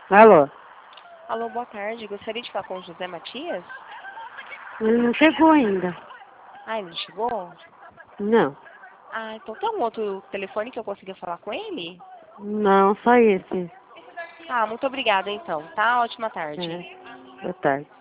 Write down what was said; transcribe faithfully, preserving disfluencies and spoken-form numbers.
Alô? Alô, boa tarde. Gostaria de falar com o José Matias? Ele não chegou ainda. Ah, ele não chegou? Não. Ah, então tem um outro telefone que eu consiga falar com ele? Não, só esse. Ah, muito obrigada então, tá? Ótima tarde. É. Boa tarde.